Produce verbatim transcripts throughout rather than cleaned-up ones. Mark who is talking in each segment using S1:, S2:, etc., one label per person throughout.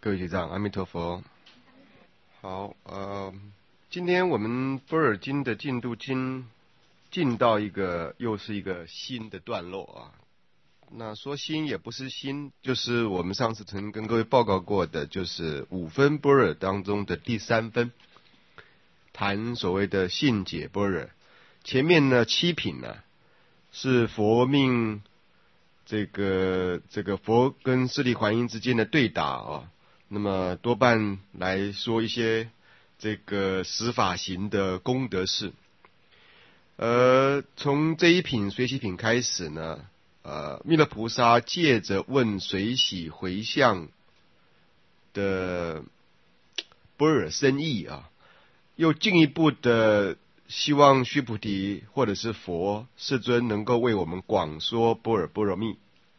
S1: 各位学长，阿弥陀佛。好，呃，今天我们般若经的进度经进到一个又是一个新的段落啊。那说新也不是新，就是我们上次曾跟各位报告过的，就是五分般若当中的第三分，谈所谓的性解般若。前面呢七品呢是佛命这个这个佛跟势力环音之间的对打啊。那么多半来说一些这个十法行的功德事。呃，从这一品随喜品开始呢，呃，弥勒菩萨借着问随喜回向的般若深意啊，又进一步的希望须菩提或者是佛世尊能够为我们广说般若波罗蜜。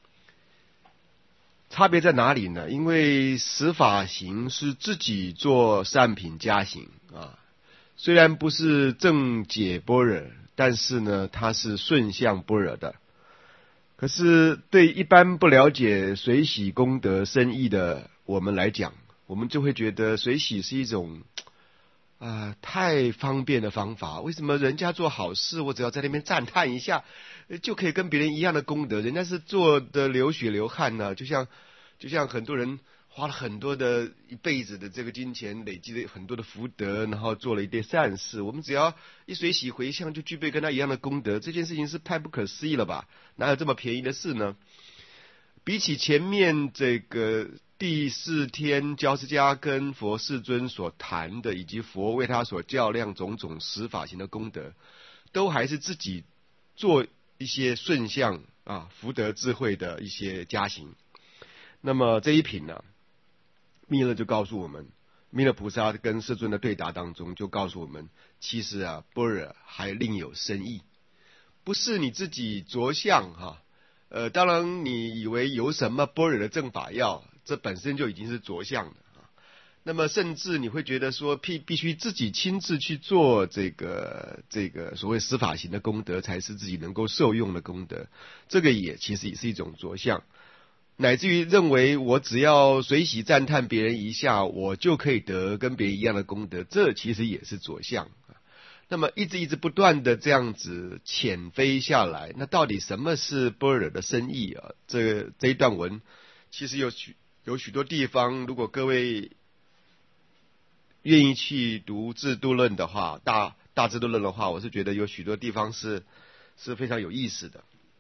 S1: 差别在哪里呢？因为十法行是自己做善品加行啊，虽然不是正解般若，但是呢，它是顺向般若的。可是对一般不了解随喜功德深意的我们来讲，我们就会觉得随喜是一种啊、呃、太方便的方法。为什么人家做好事，我只要在那边赞叹一下，就可以跟别人一样的功德？人家是做的流血流汗呢、啊，就像就像很多人花了很多的一辈子的这个金钱，累积了很多的福德，然后做了一点善事。我们只要一随喜回向，就具备跟他一样的功德。这件事情是太不可思议了吧？哪有这么便宜的事呢？比起前面这个第四天交持家跟佛世尊所谈的，以及佛为他所较量种种十法行的功德，都还是自己做一些顺向啊福德智慧的一些加行。那么这一品呢，弥勒就告诉我们，弥勒菩萨跟世尊的对答当中就告诉我们，其实啊般若还另有深意，不是你自己着相哈。呃，当然你以为有什么般若的正法要，这本身就已经是着相的啊。那么甚至你会觉得说必必须自己亲自去做这个这个所谓十法行的功德，才是自己能够受用的功德，这个也其实也是一种着相。乃至于认为我只要随喜赞叹别人一下，我就可以得跟别人一样的功德，这其实也是着相。那么一直一直不断的这样子潜飞下来，那到底什么是般若的深意啊？这这一段文其实有许有许多地方，如果各位愿意去读智度论的话，大大智度论的话，我是觉得有许多地方是是非常有意思的。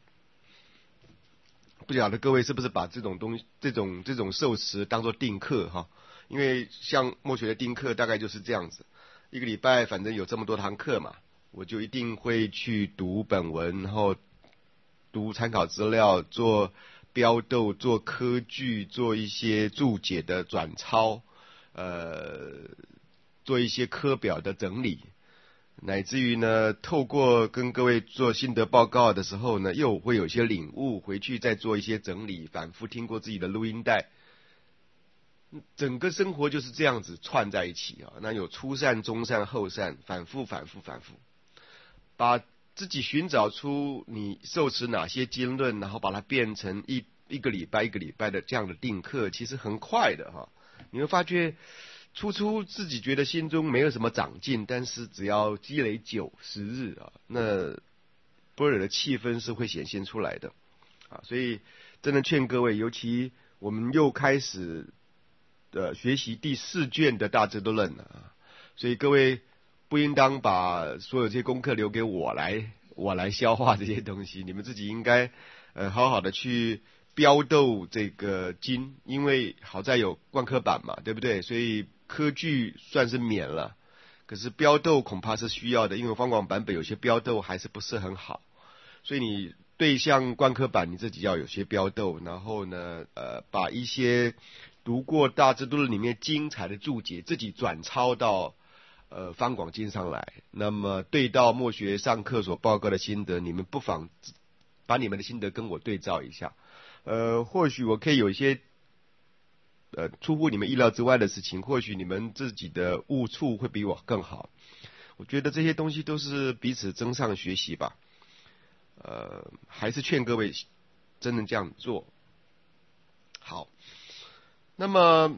S1: 不晓得各位是不是把这种东西、这种这种受持当作定课哈？因为像默学的定课大概就是这样子，一个礼拜反正有这么多堂课嘛，我就一定会去读本文，然后读参考资料，做标斗，做科句，做一些注解的转抄，呃，做一些科表的整理。乃至于呢，透过跟各位做心得报告的时候呢，又会有些领悟，回去再做一些整理，反复听过自己的录音带，整个生活就是这样子串在一起啊。那有初善、中善、后善，反复、反复、反复，把自己寻找出你受持哪些经论，然后把它变成一一个礼拜一个礼拜的这样的定课，其实很快的哈。你会发觉，初初自己觉得心中没有什么长进，但是只要积累九十日啊，那般若的气氛是会显现出来的啊。所以真的劝各位，尤其我们又开始呃学习第四卷的大智度论了啊，所以各位不应当把所有这些功课留给我来我来消化这些东西，你们自己应该呃好好的去标斗这个经，因为好在有贯科版嘛，对不对？所以科句算是免了，可是标斗恐怕是需要的，因为方广版本有些标斗还是不是很好，所以你对像贯科版你自己要有些标斗，然后呢呃把一些读过大智度论里面精彩的注解自己转抄到呃方广经上来，那么对到默学上课所报告的心得，你们不妨把你们的心得跟我对照一下，呃或许我可以有一些呃，出乎你们意料之外的事情，或许你们自己的悟处会比我更好。我觉得这些东西都是彼此增上学习吧。呃，还是劝各位真的这样做。好，那么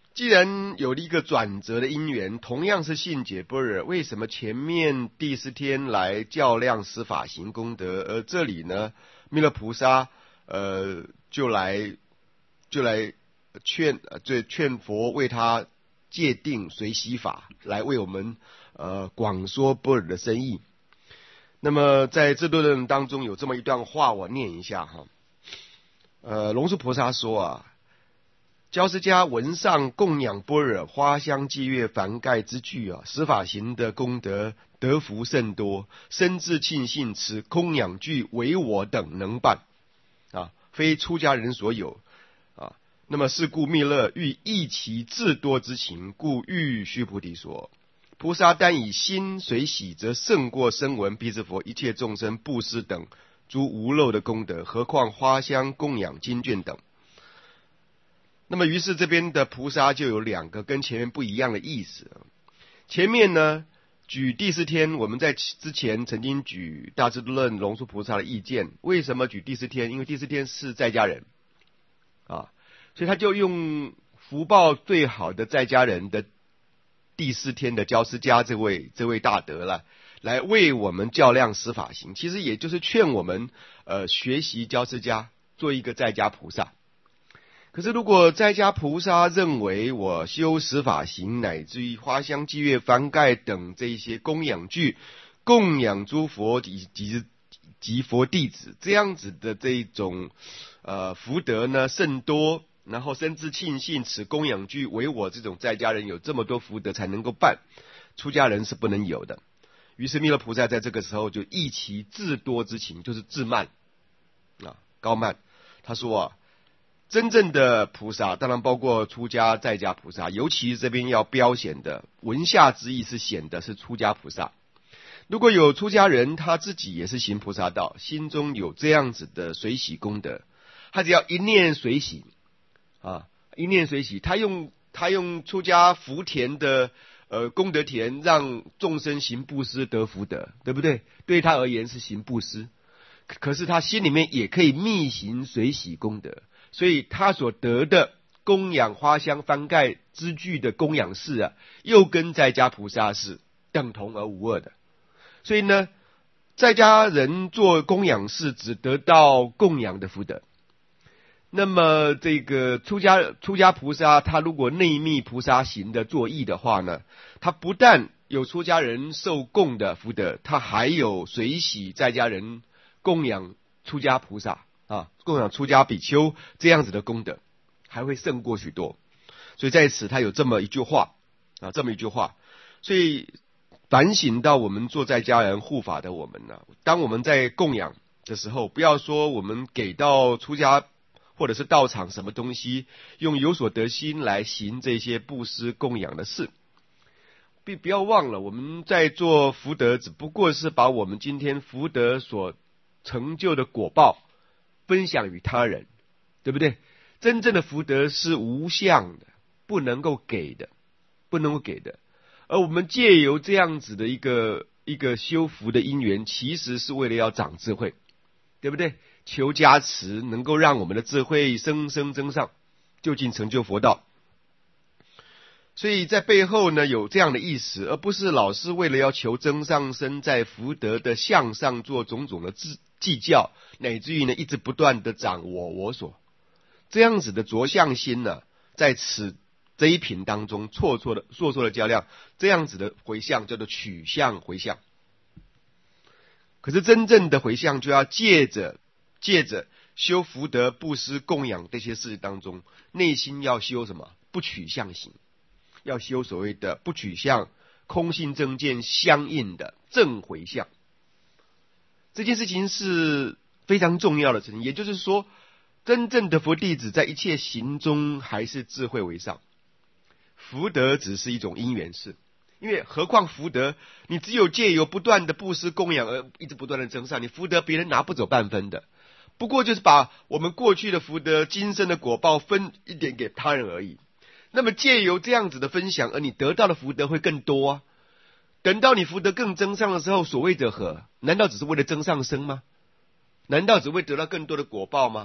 S1: 既然有了一个转折的因缘，同样是信解般若，为什么前面第四天来较量十法行功德，而这里呢，弥勒菩萨呃就来就来劝这劝佛为他戒定随喜法，来为我们呃广说般若的深意。那么在这段当中有这么一段话，我念一下哈。呃，龙树菩萨说啊。教师家文上供养般若花香伎乐梵盖之具啊，十法行的功德德福甚多，深自庆幸此供养具唯我等能办啊，非出家人所有啊。那么是故弥勒欲益其至多之情，故欲须菩提说：菩萨单以心随喜，则胜过声闻辟支佛一切众生布施等诸无漏的功德，何况花香供养经卷等。那么于是这边的菩萨就有两个跟前面不一样的意思。前面呢举第四天，我们在之前曾经举大智度论龙树菩萨的意见，为什么举第四天？因为第四天是在家人啊，所以他就用福报最好的在家人的第四天的教师家这位这位大德了，来为我们较量十法行，其实也就是劝我们呃学习教师家，做一个在家菩萨。可是如果在家菩萨认为我修十法行，乃至于花香伎乐梵盖等这一些供养具，供养诸佛及及及佛弟子，这样子的这一种呃福德呢甚多，然后深自庆幸此供养具为我这种在家人有这么多福德才能够办，出家人是不能有的。于是弥勒菩萨在这个时候就益其自多之情，就是自慢啊高慢。他说啊，真正的菩萨当然包括出家在家菩萨，尤其这边要标显的文下之意是显的是出家菩萨。如果有出家人他自己也是行菩萨道，心中有这样子的随喜功德，他只要一念随喜啊，一念随喜，他用他用出家福田的呃功德田让众生行布施得福德，对不对？对他而言是行布施，可是他心里面也可以密行随喜功德，所以他所得的供养花香梵盖之具的供养事啊，又跟在家菩萨是等同而无二的。所以呢，在家人做供养事只得到供养的福德，那么这个出家出家菩萨他如果内密菩萨行的作意的话呢，他不但有出家人受供的福德，他还有随喜在家人供养出家菩萨啊，供养出家比丘这样子的功德，还会胜过许多。所以在此他有这么一句话啊，这么一句话，所以反省到我们做在家人护法的我们呢、啊，当我们在供养的时候，不要说我们给到出家或者是道场什么东西，用有所得心来行这些布施供养的事，不不要忘了我们在做福德，只不过是把我们今天福德所成就的果报分享于他人，对不对？真正的福德是无相的，不能够给的，不能够给的。而我们借由这样子的一个一个修福的因缘，其实是为了要长智慧，对不对？求加持，能够让我们的智慧生生增上，究竟成就佛道。所以在背后呢有这样的意思，而不是老是为了要求增上升，在福德的向上做种种的计较，乃至于呢一直不断的长我我所，这样子的着相心呢，在此这一品当中错错的错错的较量，这样子的回向叫做取向回向。可是真正的回向就要借着借着修福德布施供养这些事当中，内心要修什么？不取向行，要修所谓的不取向空性正见相应的正回向。这件事情是非常重要的事情，也就是说真正的佛弟子在一切行中还是智慧为上，福德只是一种因缘事。因为何况福德你只有借由不断的布施供养而一直不断的增上，你福德别人拿不走半分的，不过就是把我们过去的福德今生的果报分一点给他人而已。那么借由这样子的分享，而你得到的福德会更多啊。等到你福德更增上的时候，所谓者何？难道只是为了增上升吗？难道只会得到更多的果报吗？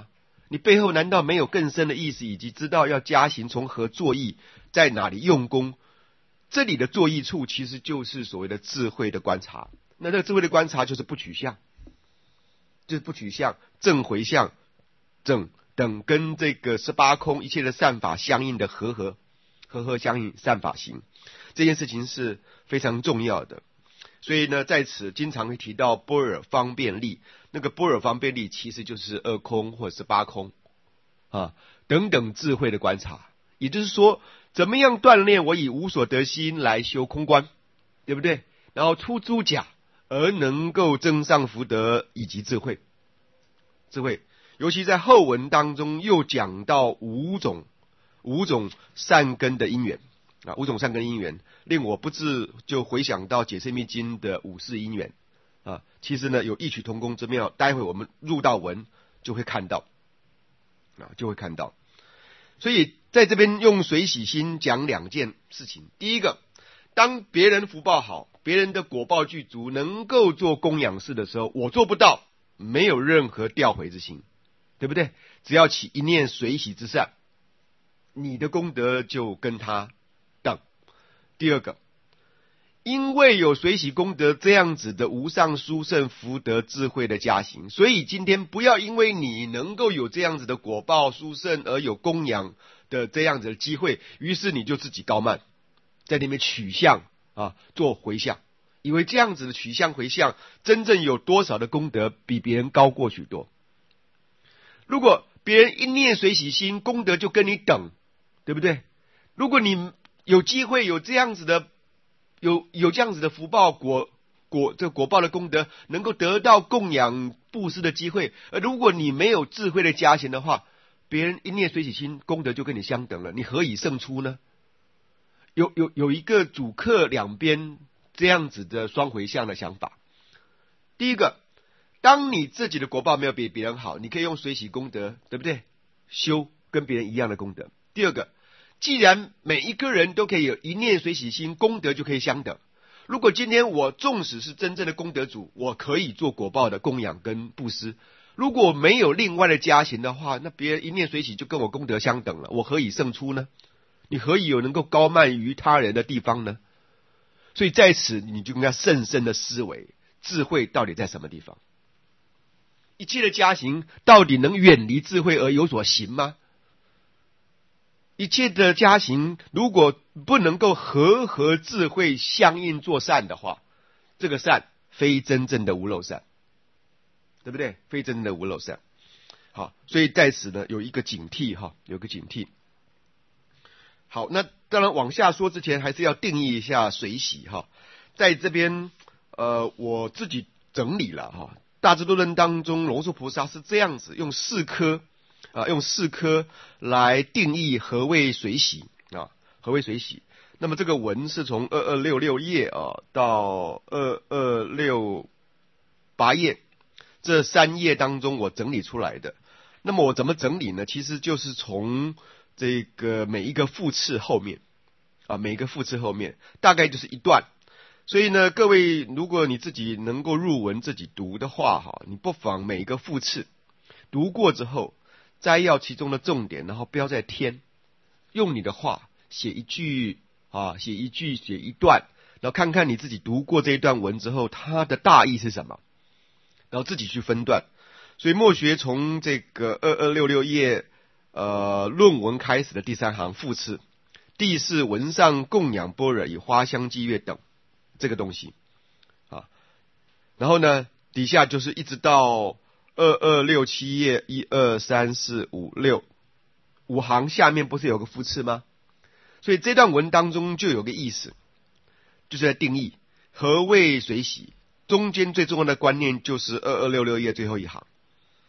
S1: 你背后难道没有更深的意思，以及知道要加行从何作意，在哪里用功？这里的作意处其实就是所谓的智慧的观察。那这个智慧的观察就是不取相，就是不取相、正回向、正等跟这个十八空一切的善法相应的和合、和合相应善法行，这件事情是非常重要的。所以呢，在此经常会提到般若方便力，那个般若方便力其实就是二空或者是八空啊等等智慧的观察。也就是说，怎么样锻炼我以无所得心来修空观，对不对？然后出诸假，而能够增上福德以及智慧。智慧，尤其在后文当中又讲到五种五种善根的因缘啊，五种善根因缘，令我不自就回想到解释密经的五世因缘啊。其实呢，有异曲同工之妙，待会我们入到文就会看到啊，就会看到。所以在这边用随喜心讲两件事情。第一个，当别人福报好，别人的果报具足，能够做供养事的时候，我做不到，没有任何调回之心，对不对？只要起一念随喜之善，你的功德就跟他等。第二个，因为有随喜功德这样子的无上殊胜福德智慧的加行，所以今天不要因为你能够有这样子的果报殊胜而有供养的这样子的机会，于是你就自己高慢，在那边取向啊，做回向，以为这样子的取向回向，真正有多少的功德比别人高过许多。如果别人一念随喜心，功德就跟你等，对不对？如果你有机会有这样子的有有这样子的福报果果这果报的功德，能够得到供养布施的机会，而如果你没有智慧的加行的话，别人一念随喜心，功德就跟你相等了，你何以胜出呢？有有有一个主客两边这样子的双回向的想法。第一个，当你自己的果报没有比别人好，你可以用随喜功德，对不对？修跟别人一样的功德。第二个，既然每一个人都可以有一念随喜心，功德就可以相等。如果今天我纵使是真正的功德主，我可以做果报的供养跟布施，如果没有另外的加行的话，那别人一念随喜就跟我功德相等了，我何以胜出呢？你何以有能够高慢于他人的地方呢？所以在此你就应该深深的思维，智慧到底在什么地方？一切的加行到底能远离智慧而有所行吗？一切的加行如果不能够和合智慧相应做善的话，这个善非真正的无漏善，对不对？非真正的无漏善。好，所以在此呢有一个警惕哈，有个警惕。好，那当然往下说之前，还是要定义一下随喜哈。在这边呃我自己整理了哈，大智度论当中龙树菩萨是这样子用四科啊，用四科来定义何谓随喜啊，何谓随喜。那么这个文是从二二六六页啊到二二六八页这三页当中我整理出来的。那么我怎么整理呢？其实就是从这个每一个复次后面啊，每一个复次后面大概就是一段。所以呢，各位如果你自己能够入文自己读的话哈，你不妨每一个复次读过之后，摘要其中的重点，然后标在添，用你的话写一句啊，写一句写一段，然后看看你自己读过这一段文之后，它的大意是什么，然后自己去分段。所以墨学从这个二二六六页呃论文开始的第三行复次，第四文上供养般若以花香伎乐等这个东西啊，然后呢底下就是一直到二二六七页一二三四五六五行下面不是有个复次吗？所以这段文当中就有个意思，就是在定义何谓随喜。中间最重要的观念就是二二六六页最后一行。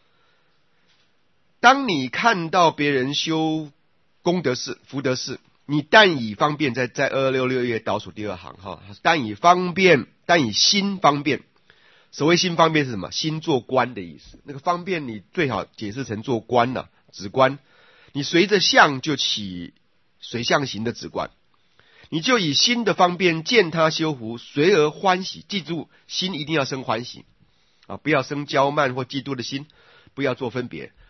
S1: 当你看到别人修功德事福德事，你但以方便，在在二二六六页倒数第二行哈，但以方便，但以心方便。所谓心方便是什么？心做观的意思。那个方便你最好解释成做观了、啊，止观。你随着相就起随相行的止观，你就以心的方便见他修福，随而欢喜。记住，心一定要生欢喜啊，不要生骄慢或嫉妒的心，不要做分别。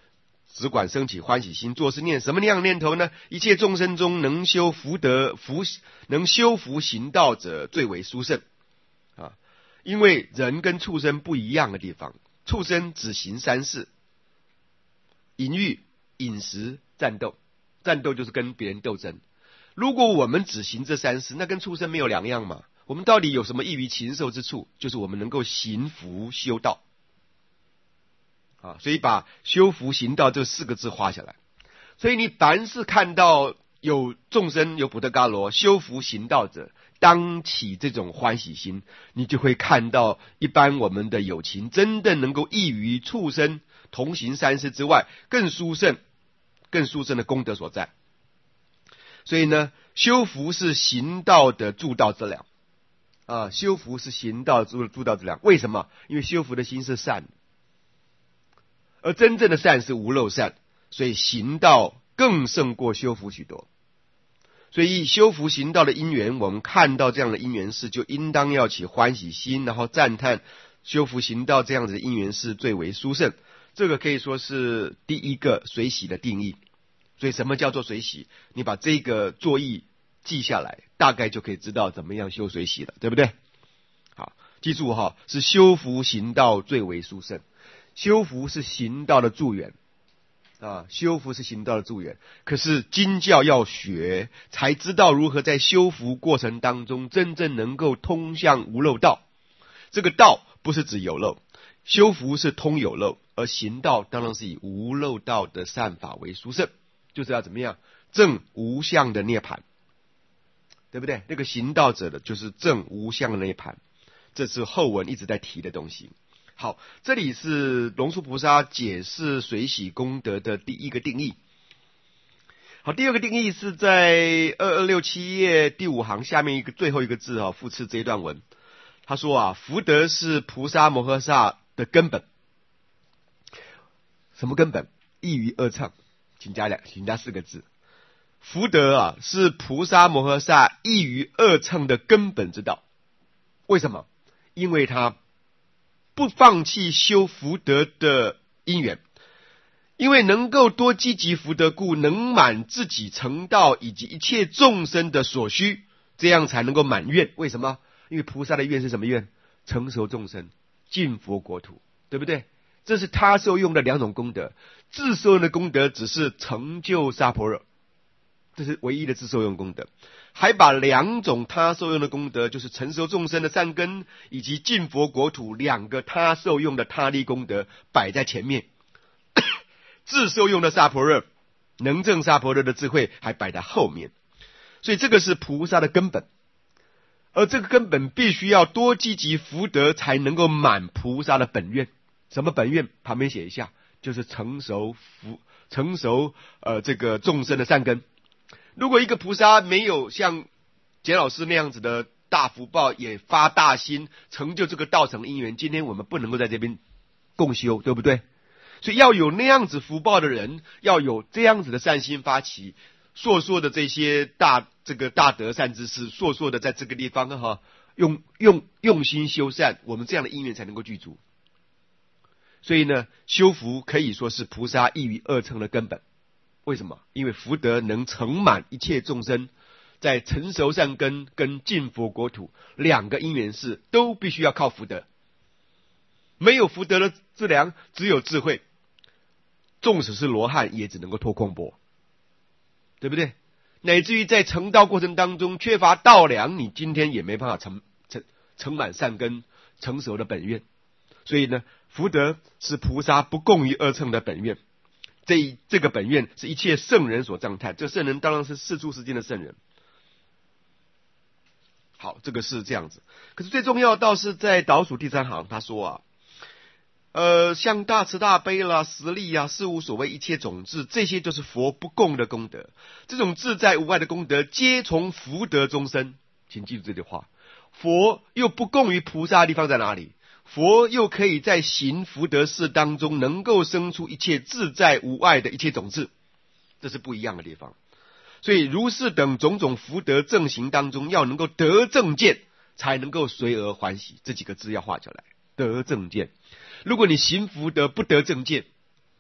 S1: 只管升起欢喜心，做事念什么样念头呢？一切众生中能修福德福能修福行道者最为殊胜啊！因为人跟畜生不一样的地方，畜生只行三事：淫欲、饮食、战斗。战斗就是跟别人斗争。如果我们只行这三事，那跟畜生没有两样嘛。我们到底有什么异于禽兽之处？就是我们能够行福修道啊，所以把修福行道这四个字画下来。所以你凡是看到有众生有补特伽罗修福行道者，当起这种欢喜心，你就会看到一般我们的有情真的能够异于畜生同行三事之外，更殊胜更殊胜的功德所在。所以呢，修福是行道的助道之良啊，修福是行道助助道之良。为什么？因为修福的心是善的，而真正的善是无漏善，所以行道更胜过修福许多。所以修福行道的因缘，我们看到这样的因缘事，就应当要起欢喜心，然后赞叹修福行道这样子的因缘事最为殊胜。这个可以说是第一个随喜的定义。所以什么叫做随喜？你把这个作意记下来，大概就可以知道怎么样修随喜了，对不对？好，记住哈，是修福行道最为殊胜。修福是行道的助缘啊，修福是行道的助缘。可是经教要学，才知道如何在修福过程当中真正能够通向无漏道。这个道不是指有漏，修福是通有漏，而行道当然是以无漏道的善法为殊胜。就是要怎么样证无相的涅槃，对不对？那个行道者的就是证无相的涅槃，这是后文一直在提的东西。好，这里是龙树菩萨解释随喜功德的第一个定义。好，第二个定义是在二二六七页第五行下面一个最后一个字啊，复次这一段文。他说啊，福德是菩萨摩诃萨的根本。什么根本？异于二乘。请加两，请加四个字。福德啊，是菩萨摩诃萨异于二乘的根本之道。为什么？因为他不放弃修福德的因缘，因为能够多积极福德故，能满自己成道以及一切众生的所需，这样才能够满愿。为什么？因为菩萨的愿是什么愿？成熟众生，进佛国土，对不对？这是他受用的两种功德，自受用的功德只是成就萨婆若，这是唯一的自受用功德，还把两种他受用的功德，就是成熟众生的善根以及进佛国土两个他受用的他力功德摆在前面，自受用的萨婆若能证萨婆若的智慧还摆在后面，所以这个是菩萨的根本，而这个根本必须要多积极福德才能够满菩萨的本愿。什么本愿？旁边写一下，就是成熟福成熟呃这个众生的善根。如果一个菩萨没有像简老师那样子的大福报，也发大心成就这个道成因缘，今天我们不能够在这边共修，对不对？所以要有那样子福报的人，要有这样子的善心发起，烁烁的这些大这个大德善知识，烁烁的在这个地方哈，用用用心修善，我们这样的因缘才能够具足。所以呢，修福可以说是菩萨异于二乘的根本。为什么？因为福德能成满一切众生，在成熟善根跟进佛国土两个因缘事，都必须要靠福德。没有福德的资粮，只有智慧，纵使是罗汉，也只能够脱空钵，对不对？乃至于在成道过程当中缺乏道粮，你今天也没办法成成成满善根，成熟的本愿。所以呢，福德是菩萨不共于二乘的本愿，这这个本愿是一切圣人所赞叹，这圣人当然是世出世间的圣人。好，这个是这样子。可是最重要倒是在倒数第三行，他说啊，呃，像大慈大悲啦、实力啊、事无所谓一切种智，这些就是佛不共的功德。这种自在无碍的功德，皆从福德中生。请记住这句话，佛又不共于菩萨的地方在哪里？佛又可以在行福德事当中能够生出一切自在无碍的一切种子，这是不一样的地方。所以如是等种种福德正行当中，要能够得正见，才能够随而欢喜。这几个字要画下来，得正见。如果你行福德不得正见，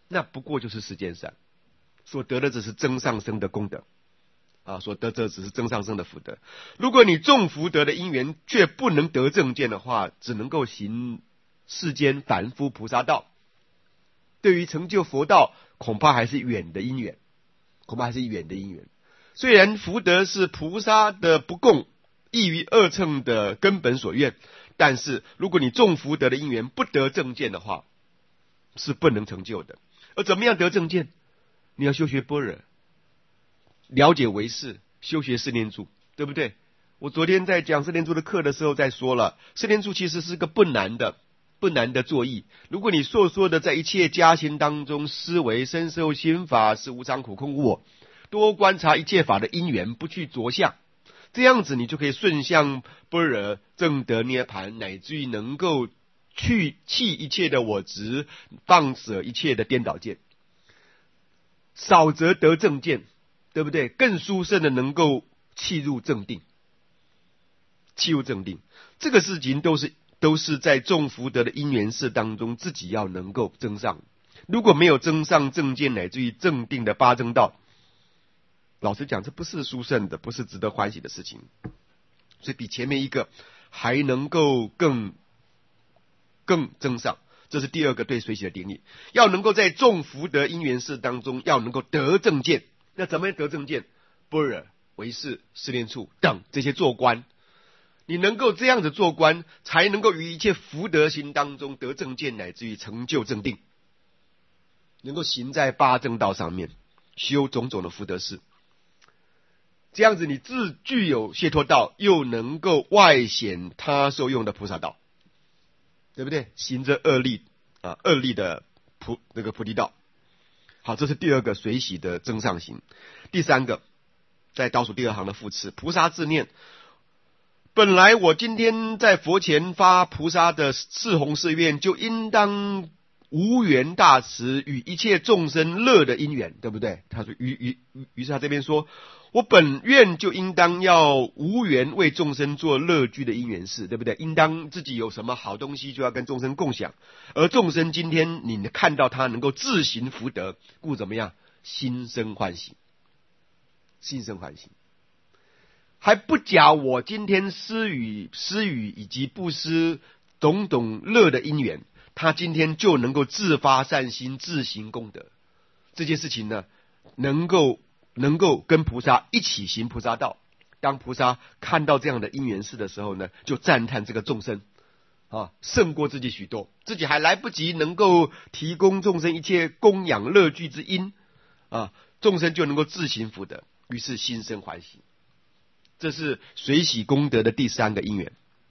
S1: 那不过就是世间善，所得的只是增上升的功德啊，所得这只是增上升的福德。如果你种福德的因缘却不能得正见的话，只能够行世间凡夫菩萨道，对于成就佛道恐怕还是远的因缘，恐怕还是远的因缘。虽然福德是菩萨的不共，异于二乘的根本所愿，但是如果你种福德的因缘不得正见的话，是不能成就的。而怎么样得正见？你要修学般若，了解唯识，修学四念住，对不对？我昨天在讲四念住的课的时候在说了，四念住其实是个不难的不难的作意。如果你所说的在一切加行当中思维身受心法是无常苦空无我，多观察一切法的因缘，不去着相，这样子你就可以顺向般若正得涅盘，乃至于能够去弃一切的我执，放舍一切的颠倒见，少则得正见，对不对？更殊胜的能够契入正定，契入正定，这个事情都是都是在种福德的因缘事当中自己要能够增上。如果没有增上正见乃至于正定的八正道，老实讲，这不是殊胜的，不是值得欢喜的事情。所以比前面一个还能够更更增上，这是第二个对随喜的定义。要能够在种福德因缘事当中要能够得正见，那怎么样得正见？般若、唯识、四念处等这些做观，你能够这样子做观，才能够于一切福德行当中得正见，乃至于成就正定，能够行在八正道上面，修种种的福德事。这样子你自具有解脱道，又能够外显他受用的菩萨道，对不对？行着二力啊，二力的菩那个菩提道。好，这是第二个随喜的增上行。第三个，在倒数第二行的复次，菩萨自念。本来我今天在佛前发菩萨的四弘誓愿，就应当无缘大慈，与一切众生乐的因缘，对不对？他说于于于是他这边说，我本愿就应当要无缘为众生做乐具的因缘事，对不对？应当自己有什么好东西就要跟众生共享，而众生今天你看到他能够自行福德，故怎么样？心生欢喜，心生欢喜。还不假我今天施予施予以及布施种种乐的因缘，他今天就能够自发善心，自行功德。这件事情呢，能够能够跟菩萨一起行菩萨道。当菩萨看到这样的因缘事的时候呢，就赞叹这个众生啊，胜过自己许多，自己还来不及能够提供众生一切供养乐具之因啊，众生就能够自行福德，于是心生欢喜。这是随喜功德的第三个因缘。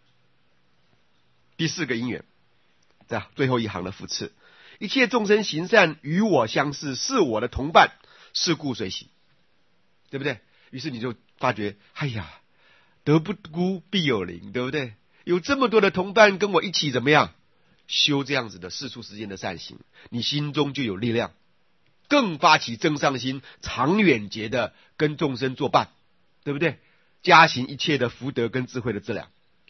S1: 第四个因缘，在最后一行的复次，一切众生行善与我相似，是我的同伴，是故随喜，对不对？于是你就发觉，哎呀，德不孤必有邻，对不对？有这么多的同伴跟我一起怎么样修这样子的世出世间的善行，你心中就有力量，更发起增上心，长远节的跟众生作伴，对不对？加行一切的福德跟智慧的质量，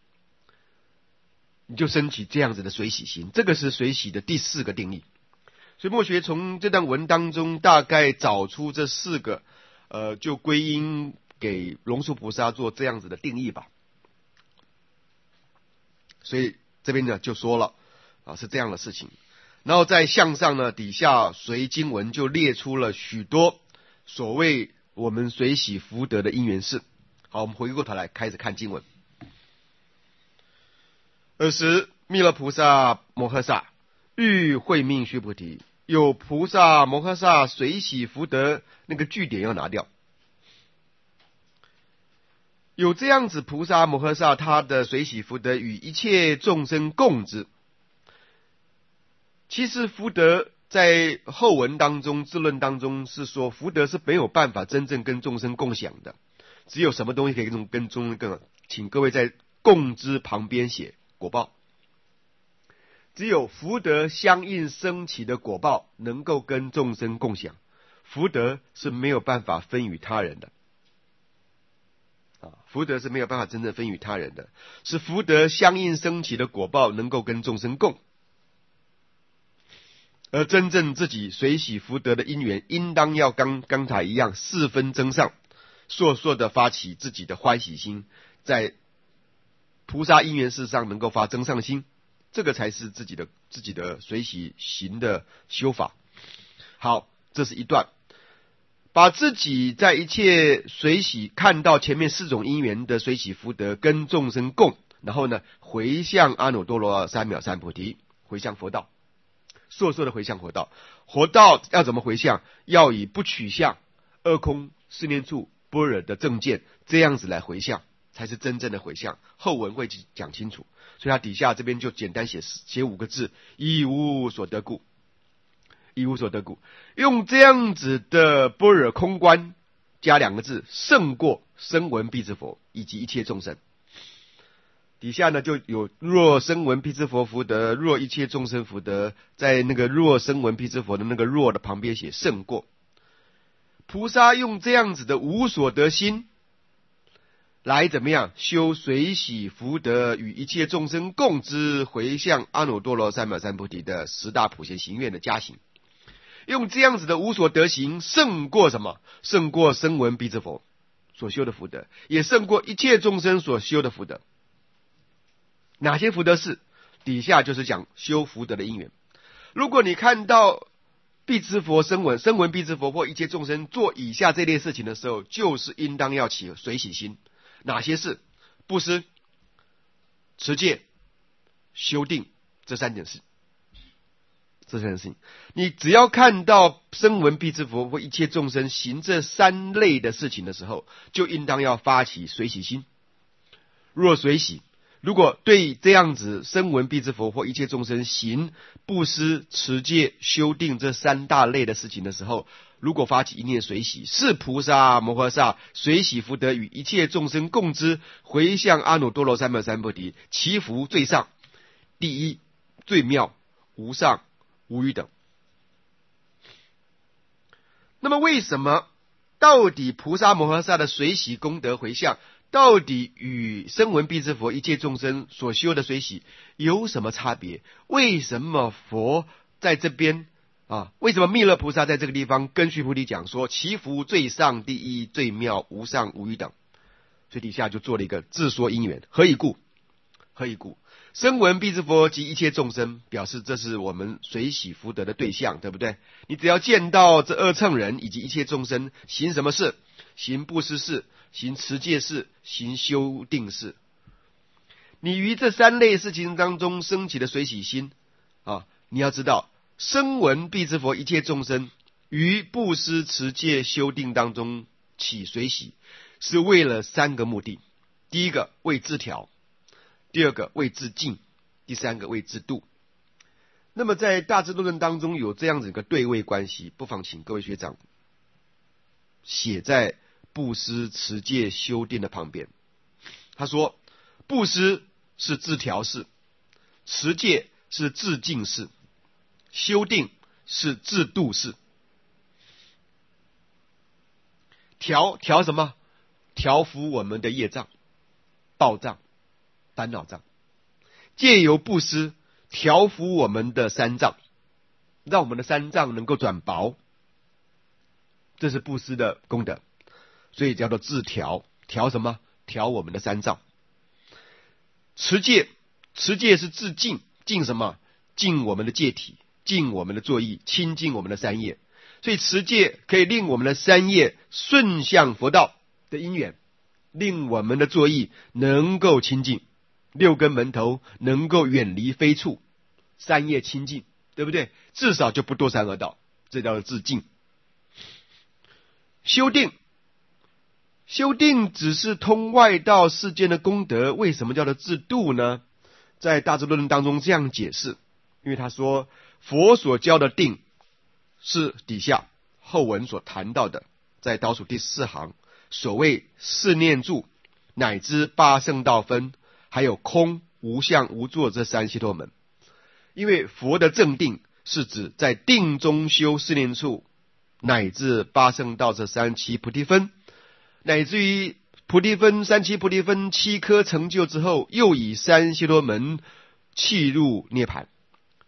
S1: 你就升起这样子的随喜心。这个是随喜的第四个定义。所以墨学从这段文当中大概找出这四个，呃，就归因给龙树菩萨做这样子的定义吧。所以这边呢就说了啊，是这样的事情。然后在向上呢底下随经文就列出了许多所谓我们随喜福德的因缘事。好，我们回过头来开始看经文。尔时弥勒菩萨摩诃萨欲会命须菩提，有菩萨摩诃萨随喜福德，那个句点要拿掉。有这样子菩萨摩诃萨他的随喜福德与一切众生共之。其实福德在后文当中智论当中是说，福德是没有办法真正跟众生共享的，只有什么东西可以跟跟众生共享？请各位在共之旁边写果报。只有福德相应升起的果报能够跟众生共享，福德是没有办法分与他人的啊，福德是没有办法真正分与他人的，是福德相应升起的果报能够跟众生共。 而真正自己随喜福德的因缘，应当要刚刚才一样四分增上，烁烁的发起自己的欢喜心，在菩萨因缘事上能够发增上心，这个才是自己的自己的随喜行的修法。好，这是一段，把自己在一切随喜看到前面四种因缘的随喜福德跟众生共，然后呢回向阿耨多罗三藐三菩提，回向佛道，烁烁的回向佛道。佛道要怎么回向？要以不取相、二空、四念处、般若的正见，这样子来回向，才是真正的回向。后文会讲清楚，所以他底下这边就简单写写五个字：一无所得故。一无所得故，用这样子的般若空观加两个字，胜过声闻辟支佛以及一切众生。底下呢就有若声闻辟支佛福德，若一切众生福德，在那个若声闻辟支佛的那个若的旁边写胜过。菩萨用这样子的无所得心来怎么样修随喜福德与一切众生共之回向阿耨多罗三藐三菩提的十大普贤行愿的加行，用这样子的无所得行胜过什么？胜过声闻辟支佛所修的福德，也胜过一切众生所修的福德。哪些福德是？底下就是讲修福德的因缘。如果你看到辟支佛、声闻、声闻辟支佛或一切众生做以下这类事情的时候，就是应当要起随喜心。哪些是？布施、持戒、修定，这三件事。这件事情，你只要看到声闻辟支佛或一切众生行这三类的事情的时候，就应当要发起随喜心。若随喜，如果对这样子声闻辟支佛或一切众生行布施、持戒、修定这三大类的事情的时候，如果发起一念随喜，是菩萨摩诃萨随喜福德与一切众生共之，回向阿耨多罗三藐三菩提，其福最上、第一、最妙、无上无余等。那么为什么到底菩萨摩诃萨的随喜功德回向到底与声闻辟支佛一切众生所修的随喜有什么差别？为什么佛在这边啊？为什么弥勒菩萨在这个地方跟须菩提讲说其福最上、第一、最妙、无上无余等？所以底下就做了一个自说因缘。何以故？何以故？声闻辟支佛及一切众生，表示这是我们随喜福德的对象，对不对？你只要见到这二乘人以及一切众生行什么事？行布施事，行持戒事，行修定事。你于这三类事情当中升起的随喜心啊，你要知道，声闻辟支佛一切众生于布施、持戒、修定当中起随喜，是为了三个目的：第一个为自调，第二个为自净，第三个为自度。那么在大智度论当中有这样子一个对位关系，不妨请各位学长写在布施、持戒、修定的旁边。他说，布施是自调事，持戒是自净事，修定是自度事。调调什么？调伏我们的业障、报障、烦恼障，借由布施调伏我们的三障，让我们的三障能够转薄，这是布施的功德，所以叫做自调。调什么？调我们的三障。持戒，持戒是自净，净什么？净我们的戒体，净我们的作意，清净我们的三业。所以持戒可以令我们的三业顺向佛道的因缘，令我们的作意能够清净，六根门头能够远离非处，三业清净，对不对？至少就不堕三恶道，这叫做自净。修定，修定只是通外道世间的功德，为什么叫做自度呢？在大智论当中这样解释，因为他说佛所教的定是底下后文所谈到的，在倒数第四行，所谓四念住乃至八圣道分，还有空、无相、无作这三悉陀门。因为佛的正定是指在定中修四念处，乃至八圣道这三七菩提分，乃至于菩提分、三七菩提分七颗成就之后，又以三悉陀门契入涅槃。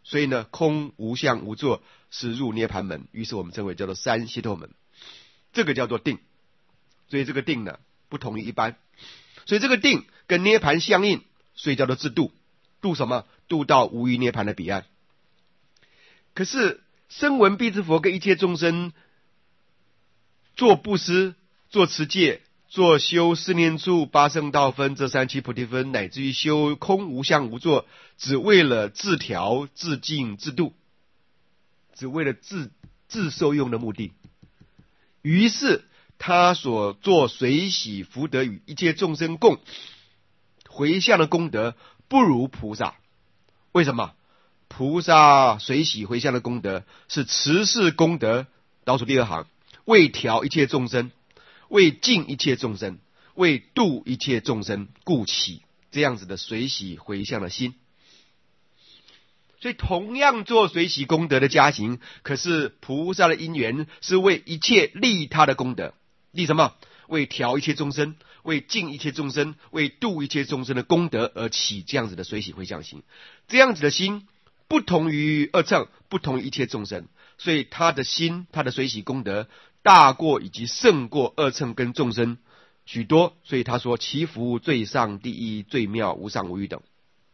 S1: 所以呢，空无相无作是入涅盘门，于是我们称为叫做三解脱门，这个叫做定。所以这个定呢，不同于一般，所以这个定跟涅盘相应，所以叫做自度。度什么？度到无余涅盘的彼岸。可是声闻辟支佛跟一切众生做布施、做持戒、做修四念处、八圣道分、这三七菩提分，乃至于修空无相无作，只为了自调、自净、自度，只为了自自受用的目的。于是他所做随喜福德与一切众生共回向的功德，不如菩萨。为什么？菩萨随喜回向的功德是持世功德，倒数第二行，为调一切众生，为净一切众生，为度一切众生，故起这样子的随喜回向的心。所以同样做随喜功德的加行，可是菩萨的因缘是为一切利他的功德。利什么？为调一切众生，为净一切众生，为度一切众生的功德而起这样子的随喜回向心。这样子的心不同于二乘，不同于一切众生，所以他的心，他的随喜功德大过以及胜过二乘跟众生许多。所以他说其福最上第一，最妙无上无余等。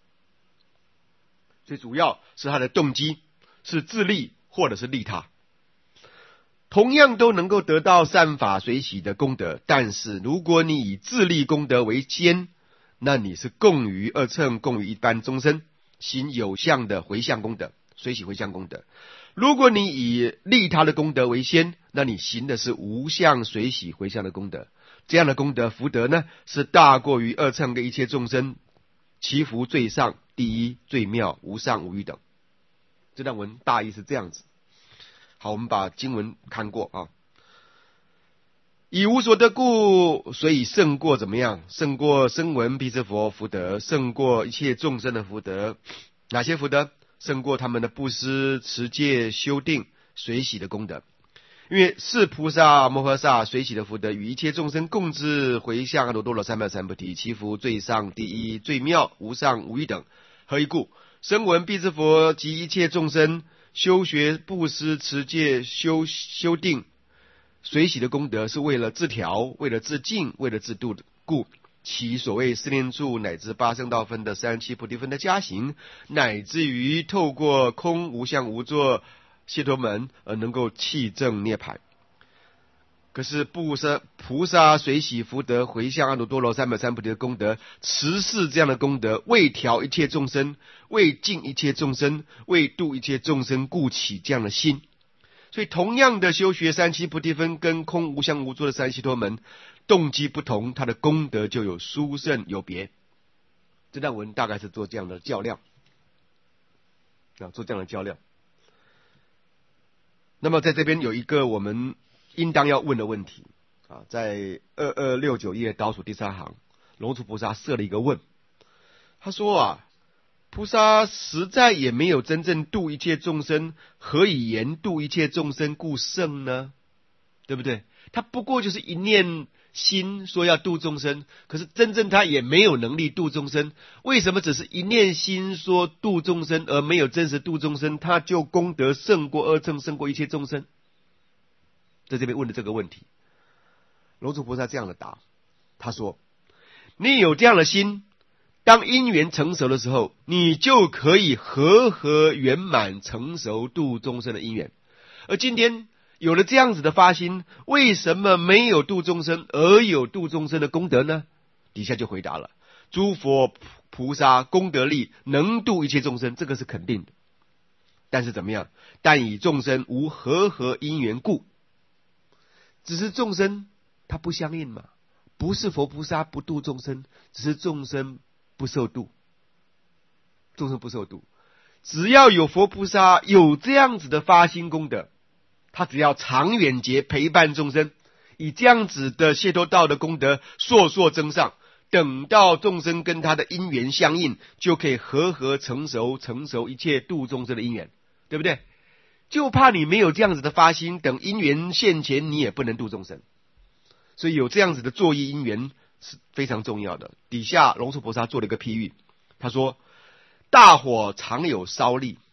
S1: 最主要是他的动机是自利或者是利他，同样都能够得到善法随喜的功德。但是如果你以自利功德为先，那你是共于二乘，共于一般众生行有相的回向功德，随喜回向功德。如果你以利他的功德为先，那你行的是无相随喜回向的功德。这样的功德福德呢，是大过于二乘跟一切众生，其福最上第一，最妙无上无余等。这段文大意是这样子。好，我们把经文看过啊。以无所得故，所以胜过怎么样？胜过声闻辟支佛福德，胜过一切众生的福德。哪些福德？胜过他们的布施、持戒、修定、随喜的功德。因为是菩萨摩诃萨随喜的福德，与一切众生共之回向阿耨多罗三藐三菩提，其福最上第一，最妙无上无余等。何以故？声闻辟支佛及一切众生修学布施、持戒、修修定、随喜的功德，是为了自调，为了自净，为了自度故，其所谓四念处乃至八圣道分的三七菩提分的加行，乃至于透过空无相无作解脱门而能够契证涅槃。可是布施菩萨随喜福德回向阿耨多罗三藐三菩提的功德，持世这样的功德，为调一切众生，为净一切众生，为度一切众生，故起这样的心。所以同样的修学三七菩提分跟空无相无作的三解脱门，动机不同，它的功德就有殊胜有别。这段文大概是做这样的较量啊，做这样的较量。那么在这边有一个我们应当要问的问题啊，在二二六九页倒数第三行，龙树菩萨设了一个问，他说啊，菩萨实在也没有真正度一切众生，何以言度一切众生故胜呢？对不对？他不过就是一念心说要度众生，可是真正他也没有能力度众生。为什么只是一念心说度众生，而没有真实度众生，他就功德胜过二乘，胜过一切众生？在这边问的这个问题，龙树菩萨这样的答，他说：你有这样的心，当因缘成熟的时候，你就可以和合圆满成熟度众生的因缘。而今天有了这样子的发心，为什么没有度众生而有度众生的功德呢？底下就回答了：诸佛菩萨功德力能度一切众生，这个是肯定的。但是怎么样？但以众生无和合因缘故，只是众生他不相应嘛，不是佛菩萨不度众生，只是众生不受度，众生不受度。只要有佛菩萨有这样子的发心功德，他只要长远劫陪伴众生，以这样子的解脱道的功德烁烁增上，等到众生跟他的因缘相应，就可以和合成熟成熟一切度众生的因缘，对不对？就怕你没有这样子的发心，等因缘现前你也不能度众生。所以有这样子的作意因缘是非常重要的。底下龙树菩萨做了一个譬喻，他说：大火常有烧力，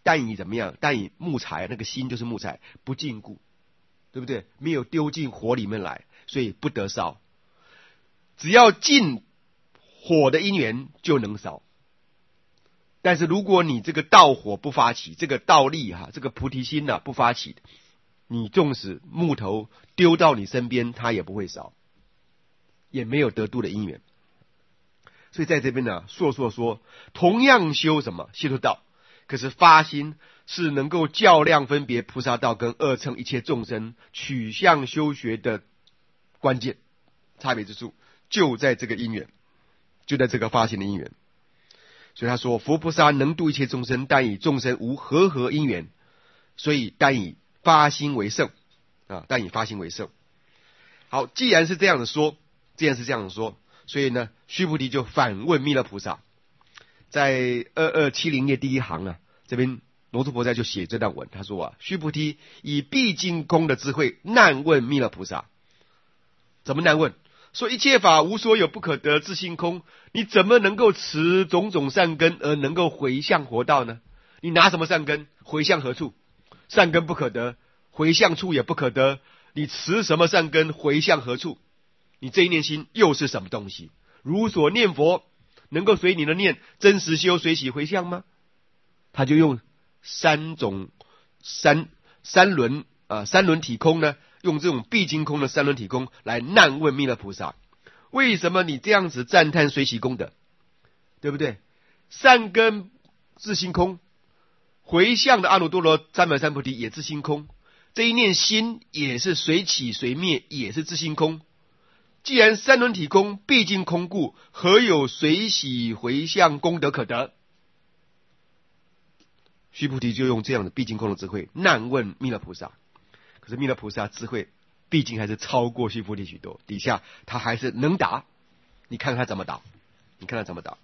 S1: 但以怎么样？但以木材，那个心就是木材，不禁锢，对不对？没有丢进火里面来，所以不得烧。只要进火的因缘就能烧。但是如果你这个道火不发起，这个道力哈、啊，这个菩提心呐、啊、不发起，你纵使木头丢到你身边，它也不会烧，也没有得度的因缘。所以在这边呢，硕硕说，同样修什么解脱道，可是发心是能够较量分别菩萨道跟二乘一切众生取向修学的关键差别之处，就在这个因缘，就在这个发心的因缘。所以他说，佛菩萨能度一切众生，但以众生无和合因缘，所以但以发心为胜啊，但以发心为胜。好，既然是这样子说，既然是这样子说，所以呢，须菩提就反问弥勒菩萨，在二二七零页第一行啊，这边罗陀菩萨就写这段文，他说啊，须菩提以毕竟空的智慧难问弥勒菩萨，怎么难问？说一切法无所有不可得自性空，你怎么能够持种种善根而能够回向活道呢？你拿什么善根回向何处？善根不可得，回向处也不可得，你持什么善根回向何处？你这一念心又是什么东西？如所念佛能够随你的念真实修随喜回向吗？他就用三种三三轮啊、呃、三轮体空呢，用这种毕竟空的三轮体空来难问弥勒菩萨，为什么你这样子赞叹随喜功德，对不对？善根自性空，回向的阿耨多罗三藐三菩提也自性空，这一念心也是随起随灭，也是自性空。既然三轮体空，毕竟空故，何有随喜回向功德可得？须菩提就用这样的毕竟空的智慧难问弥勒菩萨。可是弥勒菩萨智慧毕竟还是超过须菩提许多，底下他还是能答。你看他怎么答，你看他怎么答。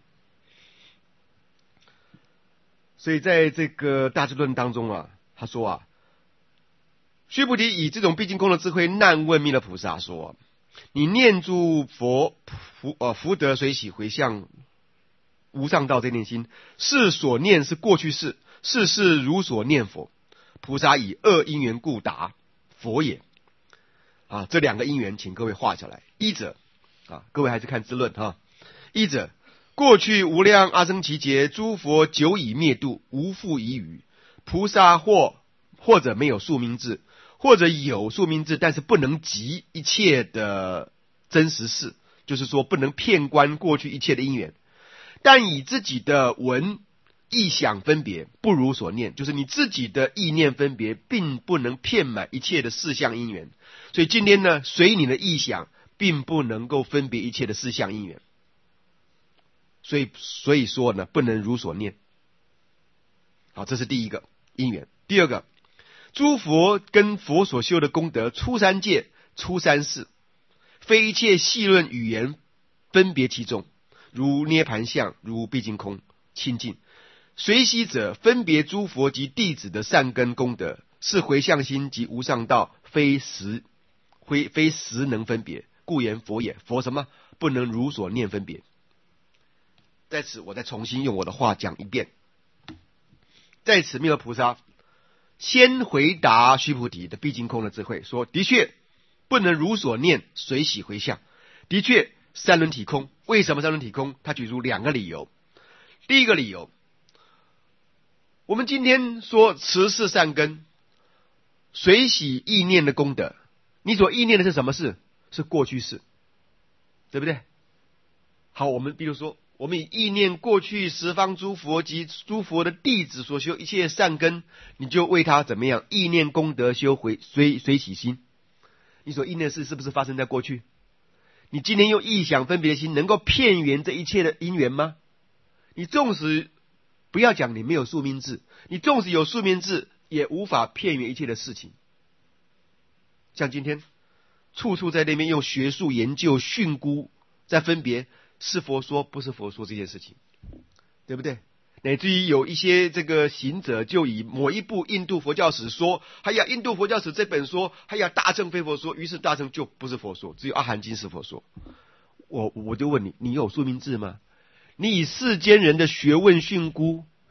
S1: 所以在这个大智论当中啊，他说啊，须菩提以这种毕竟空的智慧难问弥勒菩萨说，你念诸佛福呃福德随喜回向无上道这念心，是所念是过去式，世事如所念佛。菩萨以二因缘故答佛也。啊，这两个因缘，请各位画下来。一者啊，各位还是看智论哈。一者，过去无量阿僧祇劫，诸佛久已灭度，无复遗余。菩萨或或者没有宿命智，或者有宿命智，但是不能及一切的真实事，就是说不能遍观过去一切的因缘。但以自己的闻意想分别不如所念，就是你自己的意念分别并不能遍满一切的事项因缘，所以今天呢，随你的意想并不能够分别一切的事项因缘，所以所以说呢，不能如所念。好，这是第一个因缘。第二个，诸佛跟佛所修的功德出三界出三世，非一切细论语言分别其中，如涅盘相，如毕竟空清净。随喜者分别诸佛及弟子的善根功德，是回向心及无上道，非实非非实能分别，故言佛也。佛什么？不能如所念分别。在此我再重新用我的话讲一遍。在此弥勒菩萨先回答须菩提的毕竟空的智慧，说的确不能如所念随喜回向，的确三轮体空。为什么三轮体空？他举出两个理由。第一个理由，我们今天说持世善根随喜意念的功德，你所意念的是什么事？是过去式，对不对？好，我们比如说我们以意念过去十方诸佛及诸佛的弟子所修一切善根，你就为他怎么样意念功德修回随随喜心。你所意念的事是不是发生在过去？你今天用意想分别的心能够遍圆这一切的因缘吗？你纵使不要讲你没有宿命智，你纵使有宿命智也无法遍圆一切的事情。像今天处处在那边用学术研究训诂在分别是佛说不是佛说这件事情，对不对？乃至于有一些这个行者就以某一部印度佛教史说，还有印度佛教史这本说，还有大乘非佛说，于是大乘就不是佛说，只有阿含经是佛说。我我就问你，你有宿命智吗？你以世间人的学问训诂